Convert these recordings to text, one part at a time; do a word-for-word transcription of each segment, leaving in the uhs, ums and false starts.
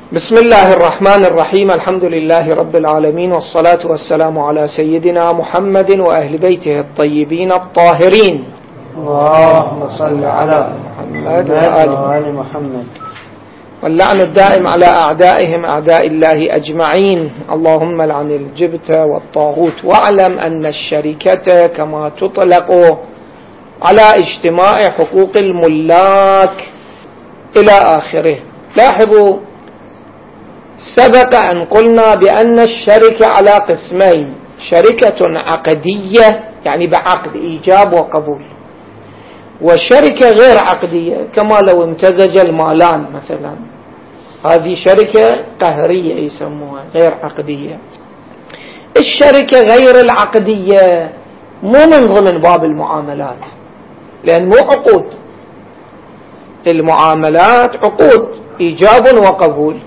بسم الله الرحمن الرحيم. الحمد لله رب العالمين، والصلاة والسلام على سيدنا محمد وأهل بيته الطيبين الطاهرين. اللهم صل على محمد وآل محمد. واللعن الدائم على أعدائهم أعداء الله أجمعين. اللهم لعن الجبت والطاغوت. واعلم أن الشركة كما تطلق على اجتماع حقوق الملاك إلى آخره. لاحظوا، سبق أن قلنا بأن الشركة على قسمين: شركة عقدية يعني بعقد إيجاب وقبول، وشركة غير عقدية كما لو امتزج المالان مثلا، هذه شركة قهرية يسموها غير عقدية. الشركة غير العقدية مو من ضمن باب المعاملات، لأن مو عقود. المعاملات عقود إيجاب وقبول،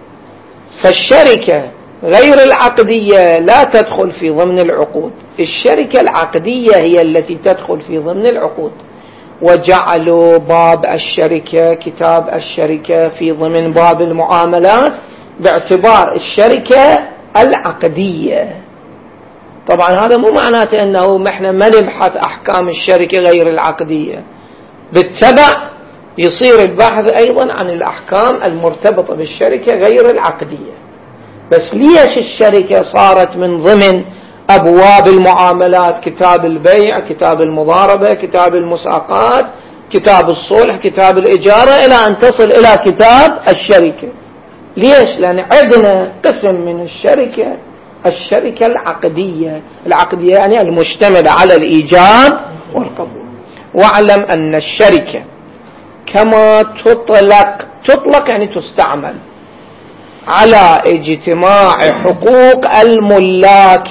فالشركة غير العقدية لا تدخل في ضمن العقود. الشركة العقدية هي التي تدخل في ضمن العقود، وجعلوا باب الشركة كتاب الشركة في ضمن باب المعاملات باعتبار الشركة العقدية. طبعا هذا مو معناته أنه احنا ما نبحث أحكام الشركة غير العقدية، بالتبع يصير البحث أيضا عن الأحكام المرتبطة بالشركة غير العقدية. بس ليش الشركة صارت من ضمن أبواب المعاملات؟ كتاب البيع، كتاب المضاربة، كتاب المساقات، كتاب الصلح، كتاب الإجارة، إلى أن تصل إلى كتاب الشركة. ليش؟ لأن عندنا قسم من الشركة الشركة العقدية. العقدية يعني المشتملة على الإيجاب والقبول. واعلم أن الشركة كما تطلق تطلق يعني تستعمل على اجتماع حقوق الملاك.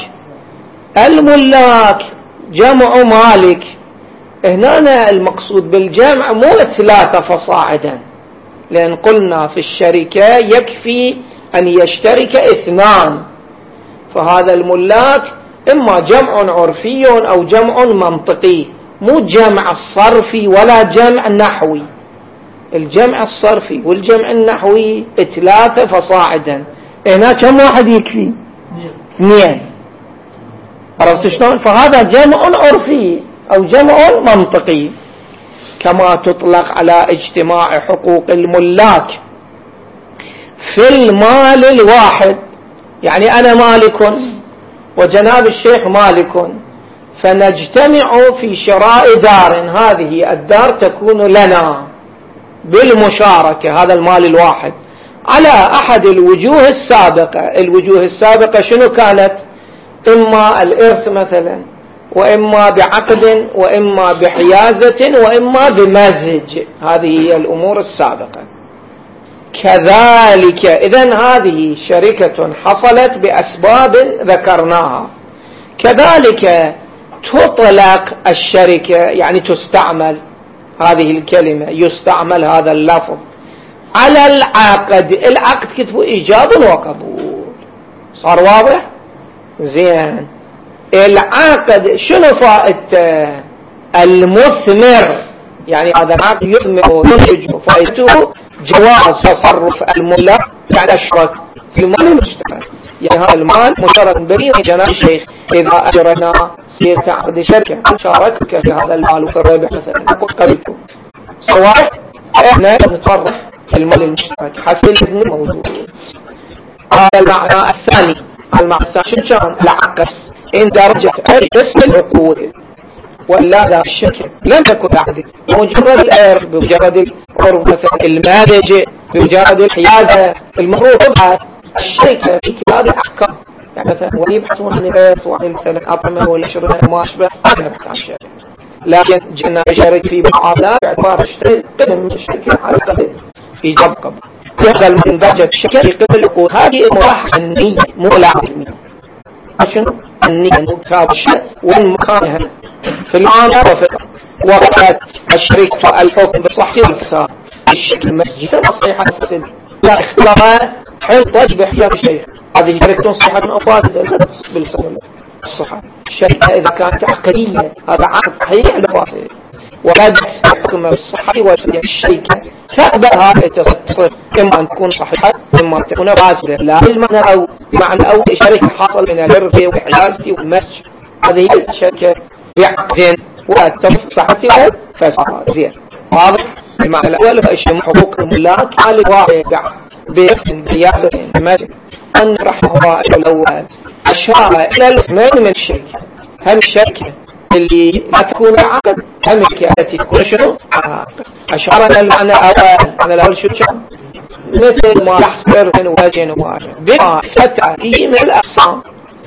الملاك جمع مالك. هنا المقصود بالجمع مو ثلاثة فصاعدا، لأن قلنا في الشركة يكفي أن يشترك اثنان، فهذا الملاك إما جمع عرفي أو جمع منطقي، مو جمع صرفي ولا جمع نحوي. الجمع الصرفي والجمع النحوي ثلاثة فصاعدا. هنا كم واحد يكفي؟ اثنين. عرفت شلون؟ فهذا جمع عرفي أو جمع منطقي. كما تطلق على اجتماع حقوق الملاك في المال الواحد، يعني أنا مالك وجناب الشيخ مالك، فنجتمع في شراء دار. هذه الدار تكون لنا بالمشاركة، هذا المال الواحد، على أحد الوجوه السابقة. الوجوه السابقة شنو كانت؟ إما الإرث مثلا، وإما بعقد، وإما بحيازة، وإما بمزج. هذه هي الأمور السابقة. كذلك إذن هذه شركة حصلت بأسباب ذكرناها. كذلك تطلق الشركة يعني تستعمل هذه الكلمة، يستعمل هذا اللفظ على العقد. العقد كتبه إيجاب وقبول. صار واضح؟ زين. العقد شنو فائدته؟ المثمر، يعني هذا العقد يثمر وينتج، فائدته جواز تصرف الملاك يعني أشرك في المال المشترك. يعني هذا المال مشترك بين جناب الشيخ. إذا أجرنا سير عقد شركة شاركك في هذا المال وفي الربح مثلا، أقول قبلته سواء إحنا نتصرف في المال المشترك حسب الإذن موجود. هذا المعنى الثاني. المعنى الثاني شو كان؟ العقد إن درجة أي قسم العقود، ولا ذا الشركة لم تكن عقد، مجرد الإرث، بمجرد العرف مثلا، المادج، بمجرد الحيازة. المفروض تبحث الشركة في هذه الأحكام، يعني مثلا ويبحثون عن الإرث وعن مثلا أطعمة والشرب وما أشبه، هذا نبحث عن الشركة. لكن جئنا نشارك في معاملات باعتبار الشركة قسم من الشركة على قدر إيجاب قبل. هذا المندرجة الشركة في قبل العقود. هذه مراحل النية مو العقد. عشان النية مكتاب الشركة وين مكانها في المعاملة. وقت الشركة الحكم بصحة والفساد، الشركة المسجد صحيحة الفساد لا اختلاف حين تجب احتياط الشيخ. هذه شركة صحيحة من أفراد بالصحة. الشركة إذا كانت عقدية هذا عقد صحيح لفاسد. وقد تحكم بالصحة والسلامة الشركة فأقبلها تصف إما أن تكون صحيحة إما أن تكون فاسدة. لا المعنى أو معنى أو شركة حاصل من الإرث والحيازة والمسج، هذه الشركة بعقد وتصف صحتها فساد زين. واضح؟ المعنى الأول فإشتم حقوق الملاك على الواقع بحيازة المسج. أن رحمه الله الأول أشار إلى الاسمين من الشركة. هل الشركة اللي لا تكون عقد هم التي تكون شنو عقد؟ أشار إلى المعنى الأول. المعنى الأول شو؟ مثل ما يحصر من وجه وواجه بما فتح فيه من الأقسام.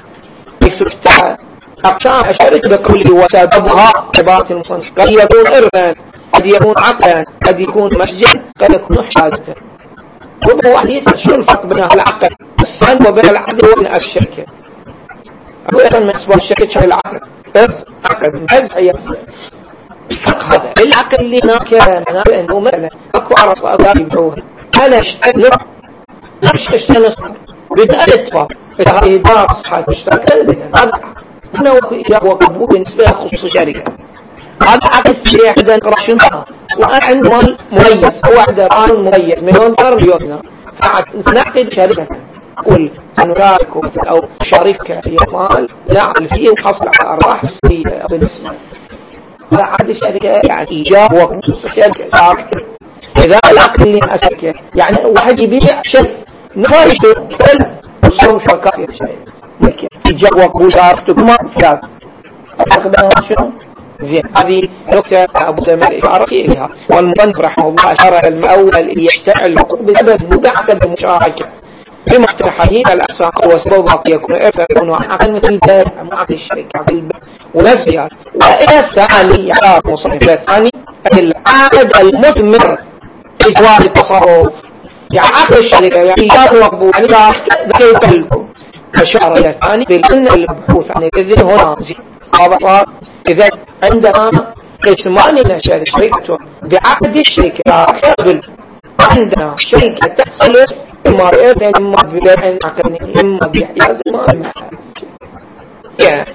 يفتح أقسام الشركة بكله وسببها عبارة المصنف قد يكون إرثا، قد يكون عقدا، قد يكون مسجد، قد يكون حاجة. وهو واحد يسأل شو الفرق بين العقد الثاني وبين العقد وبين الشركة؟ أقول أيضا من أسباب الشركة شغل العقد عقد مجز أي الفرق هذا. العقد اللي هناك أنا أنه مثلا أكو عرص أغاب يبعوها أنا اشتغل مش اشتغل نصر بدأ أدفع إذا هذه دار صحات اشتغل هذا هنا وكو إجابة وقبول بالنسبة لخصوص الشركة. هذا عقد في أحدا راشنها وأنا عند مال مميز هو أحدا قانون مميز مليون دولار مليون دولار فنعقد شركة قل نشارك أو شركة في مال نعمل فيه وحصل على أرباح سيئة بالنسبة هذا عقد الشركة يعني إجابة وخصوص الشركة. إذا العقد اللي أشركه يعني واحد يبيع شيء نفايته كل وصوم شركات في شيء ممكن إجابة وقبول شاركته ما شاب أخذنا شنو زين. هذه نكتة أبو زمان إشارة إليها. والمصنف رحمه الله أشار المؤول اللي يشتعل الحقوق بسبب مدعكة المشاركة بما اقترحين الأقسام وسبب يكون إرثا يكون عقد مثل البيع مع عقد الشركة عقد البيع ونفسها. وإلى الثاني يعرف مصنف الثاني العقد المثمر إجواب التصرف يعني عقد الشركة يعني لا مقبول يعني لا ذكي قلبه. أشار إلى الثاني بأن المبحوث عن الإذن هنا واضح. إذا عندنا قسمان من الشركة بعقد الشركة قبل عندنا شركة تحصل إما بإذن إما ببيع عقد إما بإحياز إما بمحاز يعني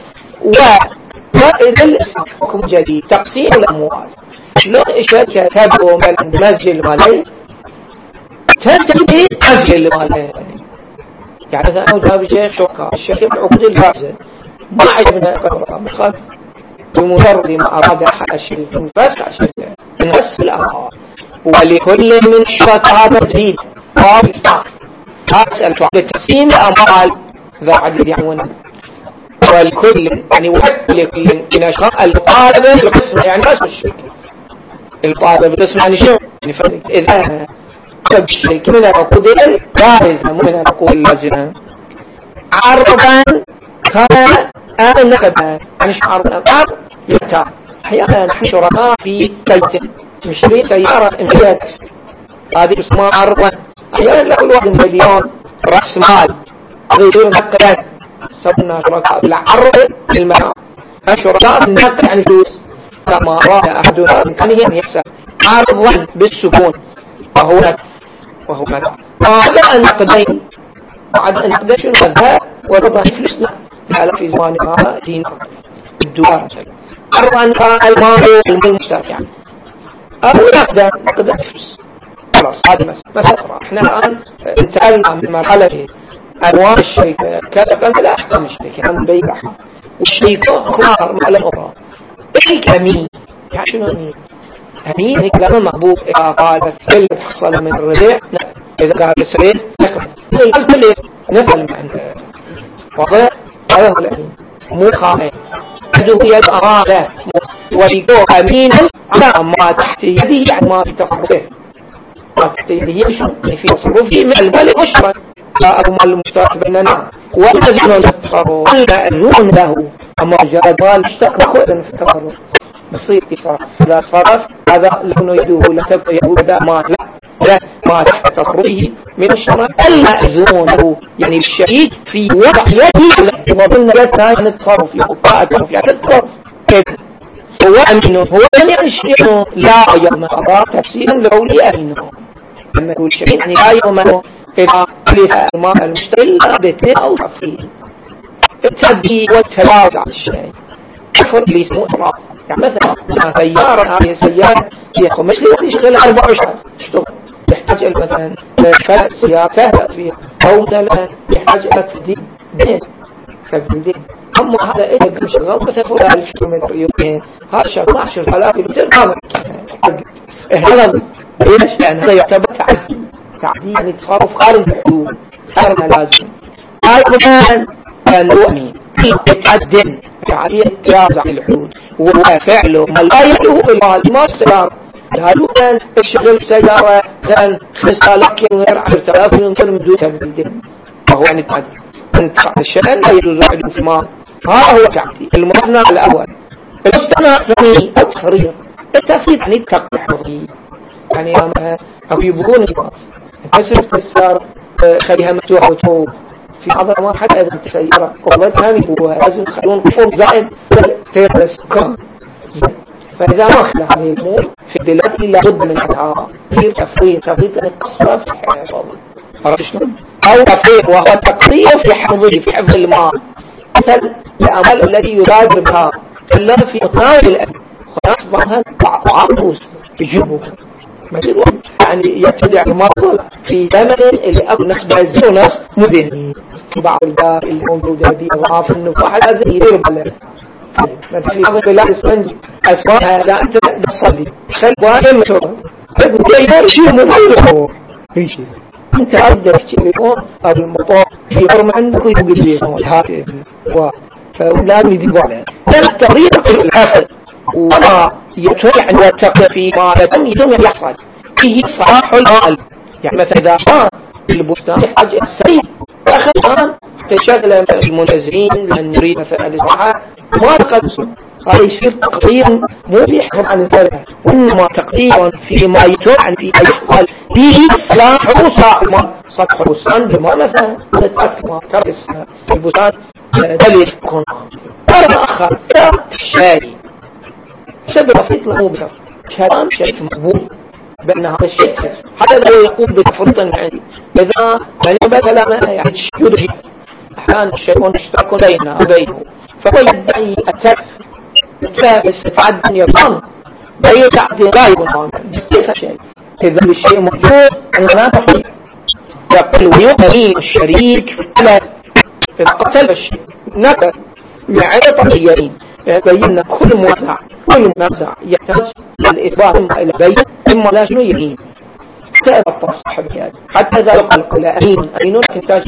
وإذا الحكم جديد تقسيم الأموال شلون الشركة تبدو من مسجد المالي تنتهي مسجد المالي يعني إذا أنا جاب الشيخ شوكا الشركة العقود الفاسد ما عجبنا فرصة مخالف بمجرد ما أراد أحد الشريك بس عشان نفس الأمر ولكل من شركاء تزيد وابصار أسأل بتقسيم الأموال ذا عدد يعون والكل يعني ولكل من أشخاص القادم بالقسم يعني بس الشركة القادم بالقسم يعني شو يعني فرق إذا قد الشركة من العقود الجائزة من العقود اللازمة عرضا كان أنا نقبل عن شعار بعض يتا أحيانا نحن شركاء في بيت نشتري سيارة إمكانيات هذه اسمها عرضا. أحيانا كل واحد مليون رأس مال غير نقبل صرنا شركاء بالعرض للمال شركاء بالنقل عن فلوس كما رأى أحدنا إمكانيا يحسن عرضا بالسكون وهو وهو ماذا هذا النقدين بعد النقدين شنو هذا ورضا فلوسنا على في زمانها دين الدولار أربعا المال المشترك يعني أو نقدر نقدر فلوس خلاص هذه مسألة. إحنا الآن انتقلنا من مرحلة أنواع الشركة كذا لا أحكام الشركة عن بيع والشركة كبار مرحلة أخرى. إيش أمين يعني شنو أمين؟ أمين هيك لما مقبوض إذا قال كل تحصل من الربيع إذا قال سريت نقبل كل نقبل من واضح. هذا هو الأمين مو خائن يده يد أمانة ويكون أمينا على ما تحت يده يعني ما في تصرفه ما تحت يده شو يعني في تصرفه من المال المشترك أو مال المشترك بيننا والأذن التصرف المأذون له أما جرد مال مشترك وأذن في التصرف بصير يصرف إذا صرف هذا لأنه يده لا تبقى يهود أمان لا ما تحت تصرفه من الشرع المأذون له يعني الشهيد في وضع يده وظن لتها أن التصرف يقطع التصرف يعني التصرف هو أمينه هو يعني الشيء لا يوم أضاء تفسيرا لقوله أمينه لما يقول الشيء يعني لا يوم إذا ألف الماء المشتغل بيته أو تفسير التبدي والتلاوز على الشيء كفر ليس مؤطرق يعني مثلا سيارة هذه السيارة هي خمس لي يشتغل أربع عشر اشتغل يحتاج إلى مثلا خلق سيارة تهدأ فيها أو مثلا يحتاج إلى تسديد دين تسديد أما هذا إذا قم شغل مثلا فوق ألف كيلومتر يومين هذا شغل عشر آلاف كيلومتر كامل هذا ليش؟ لأن هذا يعتبر تعدي تعدي يعني تصرف خارج الحدود خارج لازم هاي مثلا الوهمي يتعدن يعني يتجاوز عن الحدود وفعله ما لا يدعو إلى ما السيارة هذا الشغل سيارة لأن خمسة كيلومتر عشرة آلاف كيلومتر من دون تمديد فهو يعني تعدي أنت الشأن لا يجوز عدو في مال هذا هو تعدي المصنع الأول المصنع الثاني التفريط التفريط يعني التقليح يعني أو يبغون أسرف السيارة خليها مفتوحة وتوب في بعض الأمر حتى إذا السيارة والله ثاني هو لازم تخلون قفور زائد تيرس كم فإذا ما أخذ هذه الأمور في البلاد إلا بد من هذا كثير تفريط تفريط أن يقصر في حياة عرفت شلون؟ أو تفريط وهو تقصير في حفظه في حفظ المال مثل الأمل الذي يبادر بها إلا في مقام الأمل خلاص بعضها عروس يجيبه مثل يعني يبتدع المرض في زمن اللي أبو نسبة الزونس مدن بعض الدار الموجودة دي أضعاف النفاح لازم يدير بلد مثل بعض البلاد اسمنج أسماء لا أنت تصلي خل وانا مشهور تقول يدير شيء مديره يشي أنت أقدر تشيلون أو المطار يحرم عندك ويقول لي هاتف فلازم يدير عليه التغيير في الأخذ وما يتوقع أن يتقى في ما لم يتم يحصل فيه صلاح المال يعني مثلا إذا كان البستان يحتاج السيد أخذ الآن تشغل المنتزهين لأن نريد مثلا الإصلاحات ما تقدسوا هذا يصير تقدير مو بيحكم عن الزرع وإنما تقدير فيما يتوقع فيه يحصل فيه صلاح وصاع سطح البستان بما مثلا تتأكد ما ترس البستان دليل يكون مرة آخر الشاي سبب بسيط له بشر كلام شيء مقبول بأن هذا الشيء حتى لو يقوم بتفرط عندي إذا من مثلا يعني تشجد فيه أحيانا الشيء اشترك بينه وبينه فهو يدعي الترف استفاد من يقام بأي تعدي غايب عنه كيف شيء إذا الشيء موجود أنا تحيي يقول ويؤمن الشريك في إذا قتل الشيء نكر معية طبيعيين بينا كل موزع كل موزع يحتاج الإثبات إما إلى بيت إما لا شنو يمين حتى إذا صاحب هذا حتى إذا قال لا أمين أمينون تحتاج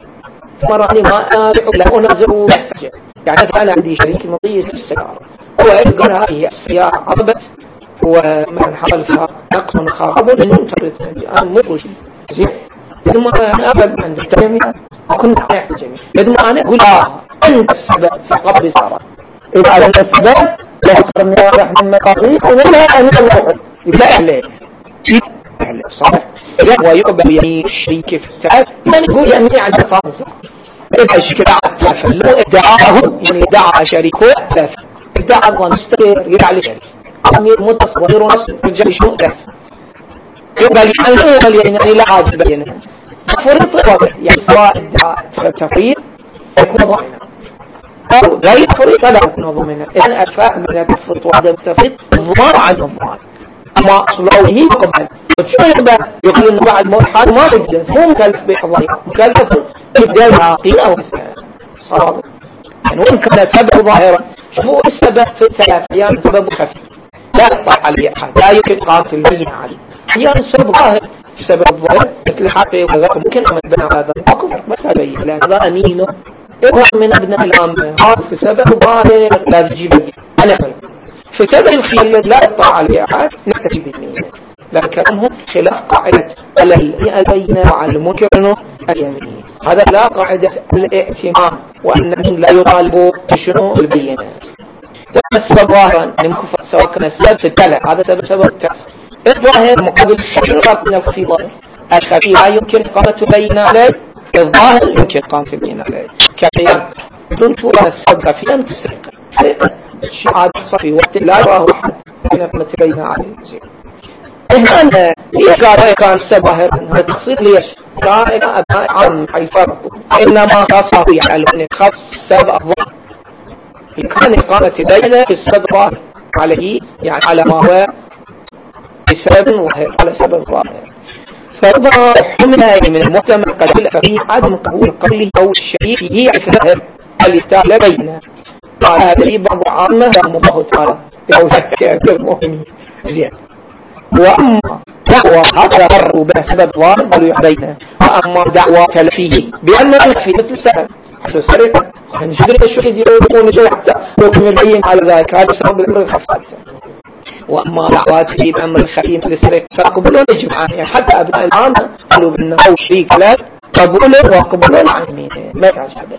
مرة أنا ما أعرف لا أنازع يحتاج يعني أنا عندي شريك مضي في السيارة هو يقول هذه السيارة عربت ومن حصل فيها نقص خراب لأنه تريد أنا مو شيء زين ثم أنا أبد عند التجميع وكنت أحتاج جميع لأنه أنا أقول آه أنت السبب في قبل سارة إذا أنت السبب يحصرني واضح من مقاطيق ولا أنا الوحد لا عليه عليه صحيح إذا هو يقبل يعني الشريك في التعب يعني يقول يعني عند صامصة إذا الشكل عطف لو ادعاه يعني ادعى شريكه ثلاث ادعى الله مستقر يدعى لشريك أمير متصغير ونص رجال شنو ثلاث يقبل يعني يعني لا عاد بينه فرط واضح يعني سواء ادعى تفريط يكون ضعينا أو غير فريق لا يكون ضمنا إذن أشفاء من التفريط وعدم التفريط ضمان عن ضمان أما أصله هي قبل وشو يبقى يقول إنه بعد مرحلة ما بجد مو مكلف بحضاري مكلف يبدأ العاقل أو صار يعني وإن كان سبب ظاهرة شو السبب في الثلاث أيام سبب خفيف لا يطلع عليه أحد لا يمكن قاتل الجزم عليه أحيانا السبب ظاهر السبب ظاهر مثل حقه وغيره ممكن أن يبنى هذا أكبر ما تبين لأن هذا أمينه إذا من أبناء العامة هذا في سبب ظاهر لا تجيب أنا فلم في سبب الخيال لا يطلع عليه أحد نكتفي بالمية لكن هم خلاف قاعدة على البينة وعلى المنكر اليمين هذا لا قاعدة الاعتمام وأن لا يطالبوا بشنو البينة السبب ظاهرا لمكفر سواء كان السبب في التلع هذا سبب سبب التلع الظاهر مقابل شنو رأينا في ظاهر الخفي لا يمكن قامة تبين عليه الظاهر يمكن قامة تبين عليه كقيام دون شو السبب خفيا كالسرقة سرقة الشيء عاد يحصل في وقت لا يراه أحد قامة تبين عليه هنا قال كان السبب ظاهر هذا تخصيص ليش قال أبناء عام حيفرق إنما خاصة يعلمون خاص السبب الظاهر كان قامة تبين في السبب ظاهر عليه يعني على ما هو بسبب ظاهر على سبب ظاهر. فربما حمل من المحتمل قد ففي عدم قبول قوله أو الشريك فيه ظاهر اللي تعالى بينه قال هذه بعض عامة الله تعالى أو شك المؤمنين زين. وأما دعوى هذا فرق بسبب ظاهر بل يحبينه. وأما دعوى كلفيه بأن في مثل السبب حسن السرقة نشبر الشهد يقول نجي حتى يكمل بين على ذلك هذا سبب الأمر الخفاف. وأما دعوات في بأمر الخفيف للسرقة فقبلون الجمعان يعني حتى أبناء العامة قالوا بأنه أو شريك لا قبوله وقبوله العالمين ما يتعجب.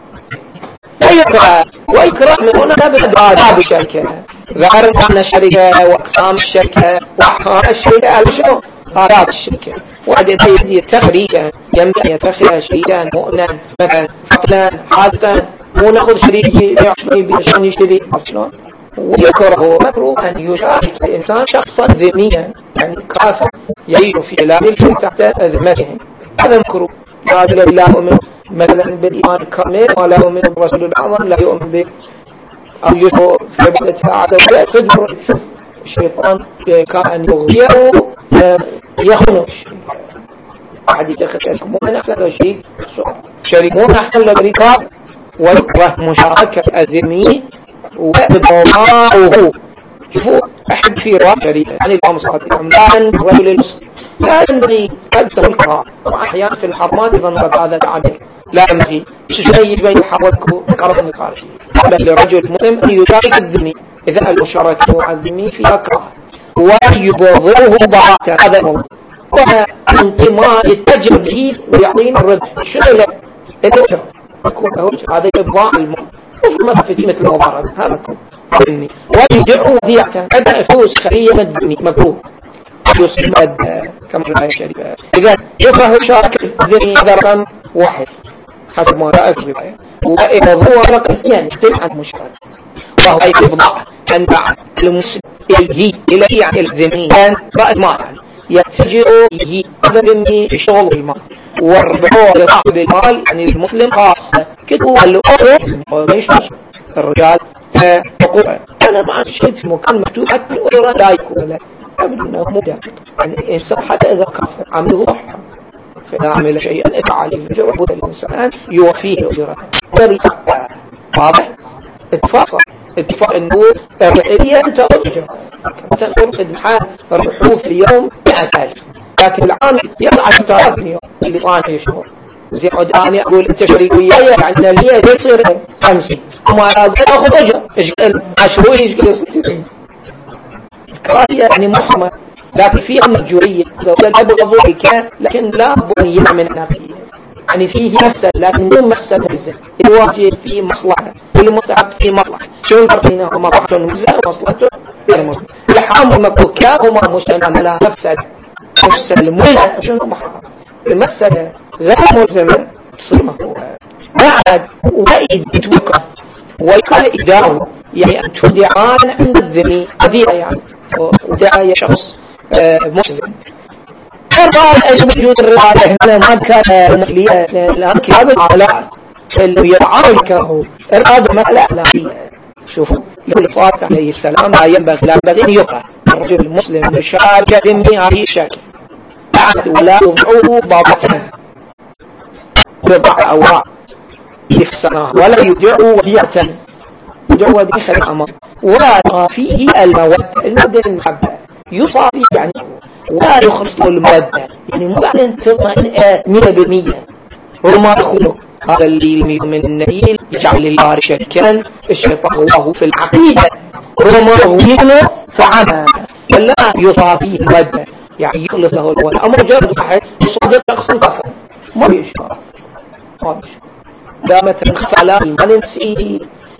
وإكراه من هنا بآداب الشركة ظهر عن الشركة وأقسام الشركة وأحكام الشركة على شنو آداب الشركة. وعد يتخريجا ينبغي يتخرج شريكا مؤمنا مثلا فقلا حادثا مو نأخذ شريك يعشري بشان يشتري أصلا. ويكره مكروه أن يشارك الإنسان شخصا ذميا يعني كافر يعيش في بلاد تحت ذمته هذا مكروه. هذا لا يؤمن مثلا بالإيمان الكامل ولا يؤمن بالرسول الأعظم لا يؤمن به أو يشعر في عبادته عز وجل تدمر الشيطان كان أن يغويه يخنق أحد يتخذ اسمه أحسن شيء شريكون أحسن للركاب ويكره مشاركة الذمي وإضماعه. شوفوا أحد في رواية شريكة يعني الإمام الصادق لا ينبغي رجل المسلم لا ينبغي قدسه الكراهة وأحيانا في الحرمات إذا نرد هذا التعبير لا ينبغي شيء بين حركه قرض النقاش بل لرجل مسلم أن يشارك الذمي إذا المشاركة مع الذمي فيها كراهة ويبغضه ضعاته هذا هو وانتماء يتجر به ويعطينا الربح شنو له الوجه هذا إبضاع المال وما في مثل المضاربة هذا كله ويدعو وديعة هذا فلوس خيرية مدني مكروه يصمد كما رأي الشريفة. إذا يكره شارك الذمي هذا رقم واحد حسب ما رأيك الرواية. وإذا هو رقم اثنين يختلف عن المشكلة وهو إبضاع أن بعد المسلم يجي إلى يعني الذمي كان رأي ما يعني يتجئ يجي هذا الذمي في شغل المال والربحوه لصاحب المال يعني المسلم خاصة كده قال له أوه ليش الرجال تقول أنا ما شيء في مكان مكتوب حتى الأجرة لا يكون لا أبدا أنه مدى يعني إنسان حتى إذا كافر عمله ضحى فإذا عمل شيئا اتعالي فجوابه الإنسان يوفيه أجرة واضح اتفاق اتفاق النور الرئية أنت أجرة مثلا أرقد محال ربحوه في اليوم مئة ألف لكن العام يطلع عشرة آلاف اليوم اللي طانه يشهر زي قدامي أقول أنت شريك وياي عندنا ليه يصير خمسين وما أخذ أجر إشكال عشرون إشكال ستين الكراهية يعني محمد لكن فيها مجورية الأب غضوه كان لكن لا بنية من نفسه يعني فيه مفسد لكن مو مفسد بالذات الواجب فيه مصلحة والمتعب فيه مصلحة شو الفرق بينهما مصلحته المجزاء ومصلحته غير مصلحة الحرام والمكروه كلاهما مجتمع لا مفسد مفسد المولى شنو محرم المفسد غير ملزمة تصير مكروهة بعد وإذ يتوقف ويقال إدارة يعني أن تدعان عند الذمي قضية يعني ودعاية شخص مسلم فقال أجل وجود الرعاية هنا ما كان مخلية لأن كتاب العلاء اللي يدعان كهو الرعاية مخلع أخلاقية. شوفوا للصلاة عليه السلام لا ينبغي لا ينبغي أن يقع الرجل المسلم يشارك ذمي هذه الشكل بعد ولا يضعوه ضابطا يضع أوراق يخسرها ولا يدعو وديعة يدعو وديعة الأمر ولا فيه المودة المودة المحبة يصابي يعني ولا يخص المودة يعني مو بعدين تطمئن مئة بالمئة وما يخلق هذا اللي من النبيل يجعل الله شركا الشيطان الله في العقيدة وما يغيله فعما ولا يصابي المودة يعني يخلص له الأمر جرد واحد يصدق شخصا كفر ما بيشعر ما بيشعر لا مثلا خف على إيمان نفسه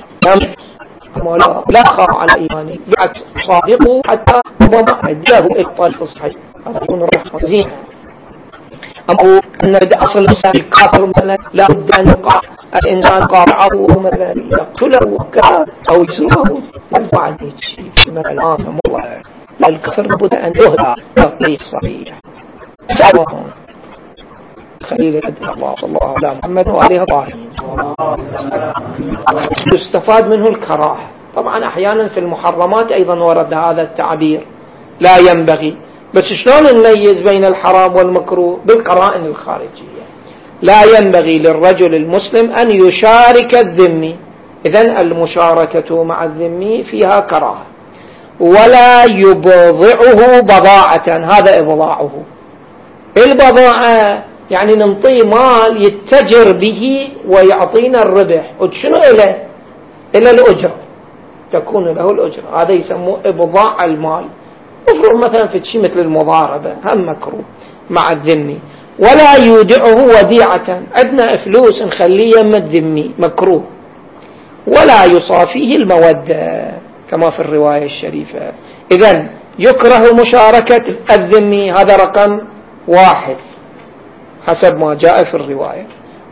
لا لا خاف على إيمانه بالعكس صادقه حتى ربما أداه إبطال في الصحيح هذا يكون الرحمة زين. أما أن بدأ أصل الإنسان الكافر مثلا لا بد أن يقع الإنسان قاطعه مثلا يقتله وكذا أو يسره يرفع عليه الشيء مثلا الآن والله لا الكفر بد أن يهدى تطبيق صحيح. سألهم خليل الله صلى الله على محمد وعليه الطاهرين يستفاد منه الكراهة طبعا أحيانا في المحرمات أيضا ورد هذا التعبير لا ينبغي، بس شلون نميز بين الحرام والمكروه؟ بالقرائن الخارجية. لا ينبغي للرجل المسلم أن يشارك الذمي، إذن المشاركة مع الذمي فيها كراهة. ولا يبضعه بضاعة، هذا إبضاعه. البضاعة يعني ننطيه مال يتجر به ويعطينا الربح، وشنو إله؟ إلى الأجرة، تكون له الأجرة، هذا يسموه إبضاع المال. افرض مثلا في شيء مثل المضاربة، هم مكروه مع الذمي. ولا يودعه وديعة، عندنا فلوس نخليه يم الذمي، مكروه. ولا يصافيه المودة كما في الرواية الشريفة. إذن يكره مشاركة الذمي، هذا رقم واحد حسب ما جاء في الرواية.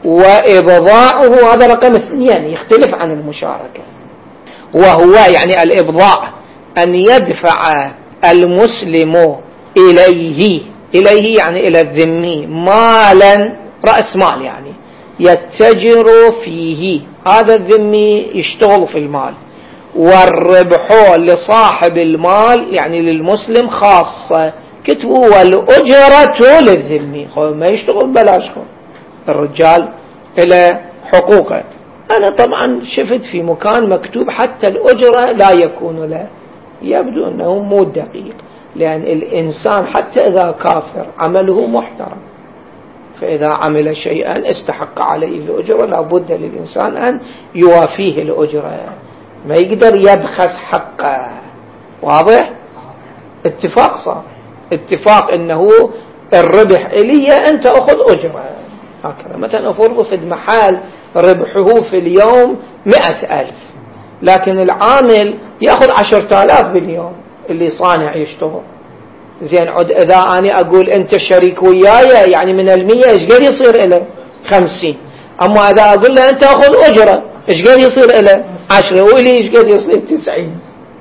وإبضاعه هذا رقم اثنين، يختلف عن المشاركة، وهو يعني الإبضاع أن يدفع المسلم إليه، إليه يعني إلى الذمي، مالا، رأس مال يعني يتجر فيه، هذا الذمي يشتغل في المال، والربح لصاحب المال يعني للمسلم خاصة، كتبوا والأجرة للذمي، ما يشتغل بلاش، الرجال إلى حقوقه. أنا طبعا شفت في مكان مكتوب حتى الأجرة لا يكون له، يبدو أنه مو دقيق، لأن الإنسان حتى إذا كافر عمله محترم، فإذا عمل شيئا استحق عليه الأجرة، لابد للإنسان أن يوافيه الأجرة، ما يقدر يبخس حقه. واضح؟ اتفاق صار، اتفاق أنه الربح إلي أنت أخذ أجرة هكذا. مثلا أفرض في المحل ربحه في اليوم مئة ألف، لكن العامل يأخذ عشرة آلاف باليوم، اللي صانع يشتغل. زين، عد إذا أنا أقول أنت شريك وياي يعني من المية إيش قد يصير إله؟ خمسين. أما إذا أقول له أنت أخذ أجرة إيش قد يصير إله؟ عشرة، وإلي إيش قد يصير؟ تسعين.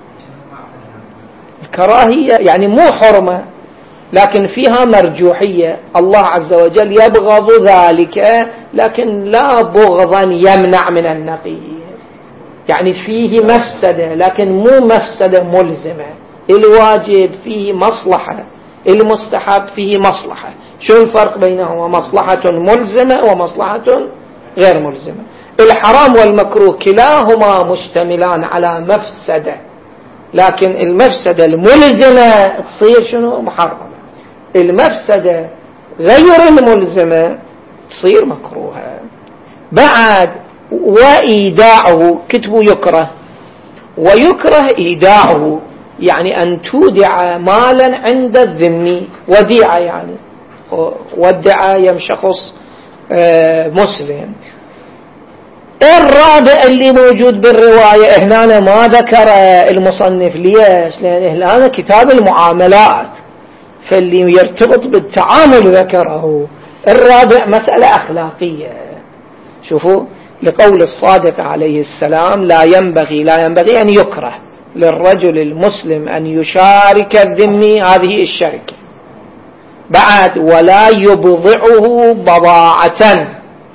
الكراهية يعني مو حرمة، لكن فيها مرجوحية. الله عز وجل يبغض ذلك، لكن لا بغضا يمنع من النقي، يعني فيه مفسدة لكن مو مفسدة ملزمة. الواجب فيه مصلحة، المستحب فيه مصلحة. شو الفرق بينهما؟ مصلحة ملزمة ومصلحة غير ملزمة. الحرام والمكروه كلاهما مشتملان على مفسدة، لكن المفسدة الملزمة تصير شنو؟ محرمة. المفسدة غير الملزمة تصير مكروهة. بعد وإيداعه، كتبوا يكره، ويكره إيداعه يعني أن تودع مالا عند الذمي، وديعة يعني ودع يم شخص مسلم. الرابع اللي موجود بالرواية هنا ما ذكر المصنف، ليش؟ لأن هنا كتاب المعاملات، فاللي يرتبط بالتعامل ذكره. الرابع مسألة أخلاقية. شوفوا لقول الصادق عليه السلام لا ينبغي لا ينبغي أن يكره للرجل المسلم أن يشارك الذمي، هذه الشركة. بعد ولا يبضعه بضاعة،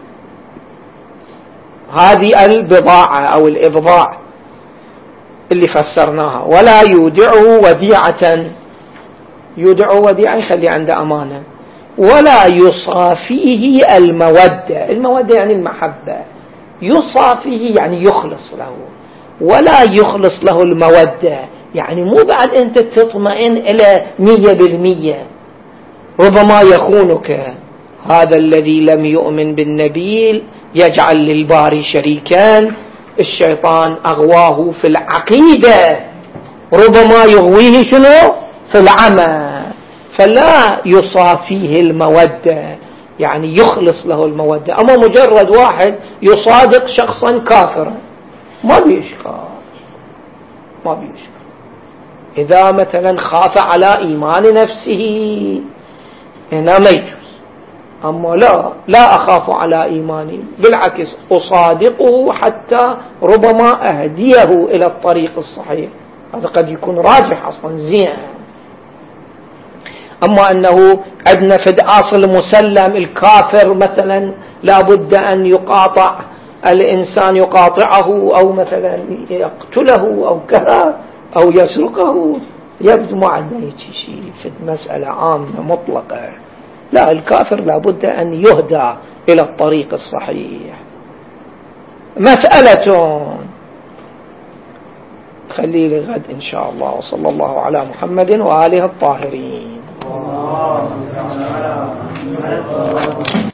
هذه البضاعة أو الإبضاع اللي فسرناها. ولا يودعه وديعة، يودعه وديعة يخلي عنده أمانة. ولا يصافيه المودة، المودة يعني المحبة، يصافيه يعني يخلص له. ولا يخلص له المودة يعني مو بعد أنت تطمئن إلى مية بالمية، ربما يخونك. هذا الذي لم يؤمن بالنبي يجعل للباري شريكان، الشيطان أغواه في العقيدة، ربما يغويه شنو؟ في العمى. فلا يصافيه المودة يعني يخلص له المودة. أما مجرد واحد يصادق شخصا كافرا ما بيشكر، ما بيشكر. إذا مثلا خاف على إيمان نفسه هنا ما يجوز. أما لا لا أخاف على إيماني، بالعكس أصادقه حتى ربما أهديه إلى الطريق الصحيح، هذا قد يكون راجح أصلا زين. أما أنه عندنا في الأصل مسلم الكافر مثلا لابد أن يقاطع الإنسان يقاطعه أو مثلا يقتله أو كذا أو يسرقه، يبدو ما عندنا شيء في مسألة عامة مطلقة. لا، الكافر لابد أن يهدى إلى الطريق الصحيح. مسألة خلي لغد إن شاء الله. وصلى الله على محمد وآله الطاهرين.